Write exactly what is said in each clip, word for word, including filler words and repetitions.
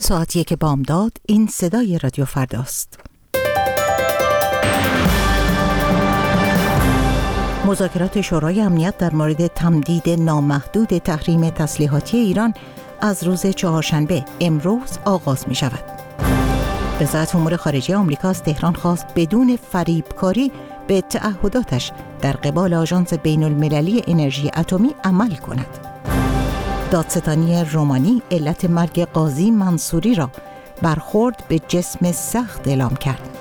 ساعت یک بامداد. این صدای رادیو فرداست. مذاکرات شورای امنیت در مورد تمدید نامحدود تحریم تسلیحاتی ایران از روز چهارشنبه امروز آغاز می شود. وزارت امور خارجه آمریکا از تهران خواست بدون فریبکاری به تعهداتش در قبال آژانس بین المللی انرژی اتمی عمل کند. دادستانی رومانی علت مرگ قاضی منصوری را برخورد به جسم سخت اعلام کرد.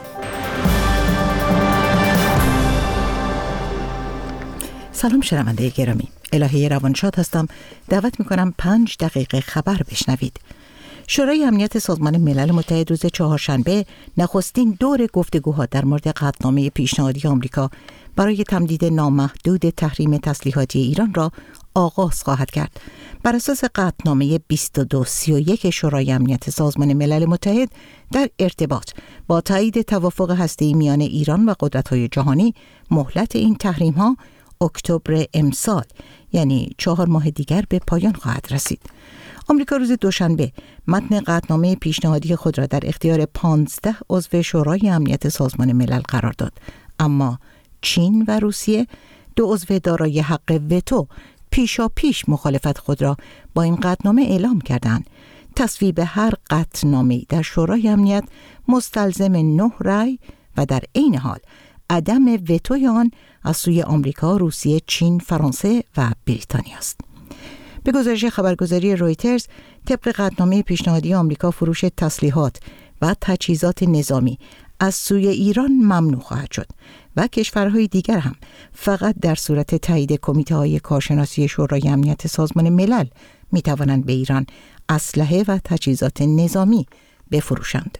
سلام شنونده گرامی، الهه روانشاد هستم. دعوت میکنم پنج دقیقه خبر بشنوید. شورای امنیت سازمان ملل متحد روز چهارشنبه نخستین دور گفتگوها در مورد قطعنامه پیشنهادی آمریکا برای تمدید نامحدود تحریم تسلیحاتی ایران را آغاز خواهد کرد. بر اساس قطعنامه بیست و دو سی و یک شورای امنیت سازمان ملل متحد در ارتباط با تایید توافق هسته‌ای میان ایران و قدرت‌های جهانی، مهلت این تحریم‌ها اکتبر امسال یعنی چهار ماه دیگر به پایان خواهد رسید. آمریکا روز دوشنبه متن قطعنامه پیشنهادی خود را در اختیار پانزده عضو شورای امنیت سازمان ملل قرار داد، اما چین و روسیه، دو عضو دارای حق وتو، پیشا پیش مخالفت خود را با این قطعنامه اعلام کردند. تصویب هر قطعنامه در شورای امنیت مستلزم نه رأی و در عین حال عدم وتوی آن از سوی آمریکا، روسیه، چین، فرانسه و بریتانیا است. به گزارش خبرگزاری رویترز، طبق قطعنامه پیشنهادی آمریکا، فروش تسلیحات و تجهیزات نظامی از سوی ایران ممنوع خواهد شد و کشورهای دیگر هم فقط در صورت تایید کمیته‌های کارشناسی شورای امنیت سازمان ملل می توانند به ایران اسلحه و تجهیزات نظامی بفروشند.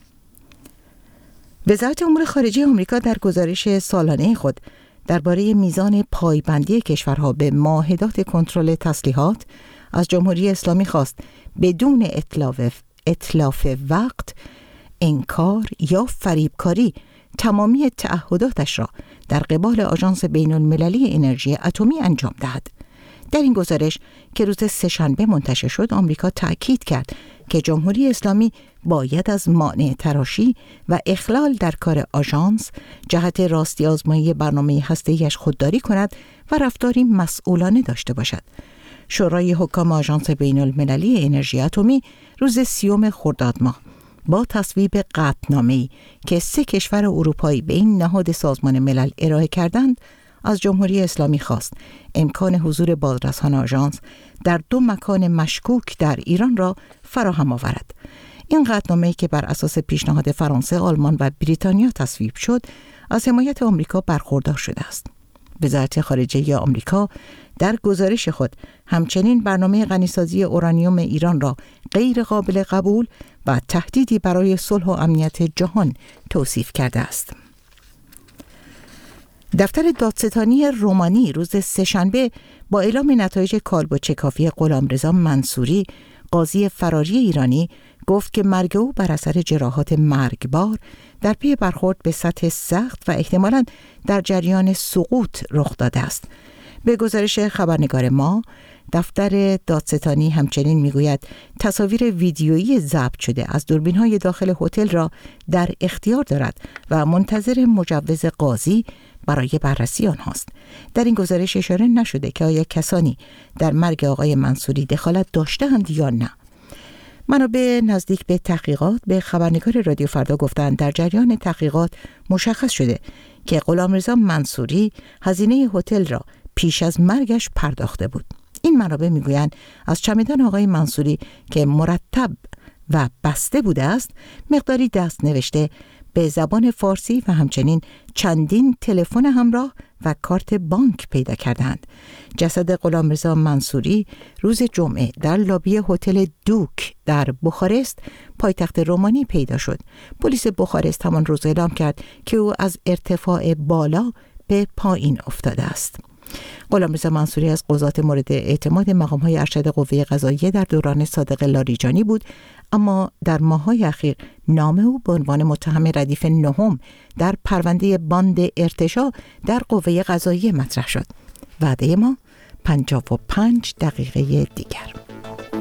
وزارت امور خارجه آمریکا در گزارش سالانه خود درباره میزان پایبندی کشورها به معاهدات کنترل تسلیحات از جمهوری اسلامی خواست بدون اتلاف اتلاف وقت، انکار یا فریبکاری تمامی تعهداتش را در قبال آژانس بین المللی انرژی اتمی انجام دهد. در این گزارش که روز سه‌شنبه منتشر شد، آمریکا تأکید کرد که جمهوری اسلامی باید از مانع تراشی و اخلال در کار آژانس جهت راستی آزمایی برنامه هسته‌ایش خودداری کند و رفتاری مسئولانه داشته باشد. شورای حکام آژانس بین المللی انرژی اتمی روز سیوم خرداد ماه با تصویب قطعنامه‌ای که سه کشور اروپایی به این نهاد سازمان ملل ارائه کردند، از جمهوری اسلامی خواست امکان حضور بازرسان آژانس در دو مکان مشکوک در ایران را فراهم آورد. این قطعنامه‌ای که بر اساس پیشنهاد فرانسه، آلمان و بریتانیا تصویب شد، از حمایت آمریکا برخوردار شده است. وزارت خارجه آمریکا در گزارش خود همچنین برنامه غنیسازی اورانیوم ایران را غیر قابل قبول و تهدیدی برای صلح و امنیت جهان توصیف کرده است. دفتر دادستانی رومانی روز سه‌شنبه با اعلام نتایج کالبدچکافی غلامرضا منصوری، قاضی فراری ایرانی، گفت که مرگ او بر اثر جراحات مرگبار در پی برخورد به سطح سخت و احتمالاً در جریان سقوط رخ داده است. به گزارش خبرنگار ما، دفتر دادستانی همچنین میگوید تصاویر ویدیویی ضبط شده از دوربین‌های داخل هتل را در اختیار دارد و منتظر مجوز قاضی برای بررسی آنهاست. در این گزارش اشاره نشده که آیا کسانی در مرگ آقای منصوری دخالت داشته‌اند یا نه. منابع نزدیک به تحقیقات به خبرنگار رادیو فردا گفتند در جریان تحقیقات مشخص شده که غلامرضا منصوری هزینه هتل را پیش از مرگش پرداخته بود. این منابع میگویند از چمدان آقای منصوری که مرتب و بسته بوده است، مقداری دست نوشته به زبان فارسی و همچنین چندین تلفن همراه و کارت بانک پیدا کردند. جسد غلامرضا منصوری روز جمعه در لابی هتل دوک در بخارست، پایتخت رومانی پیدا شد. پلیس بخارست همان روز اعلام کرد که او از ارتفاع بالا به پایین افتاده است. غلامرضا منصوری از قضات مورد اعتماد مقام‌های ارشد قوه قضاییه در دوران صادق لاریجانی بود، اما در ماه‌های اخیر نام او به عنوان متهم ردیف نهم در پرونده باند ارتشا در قوه قضاییه مطرح شد. وعده ما پنجاه و پنج دقیقه دیگر.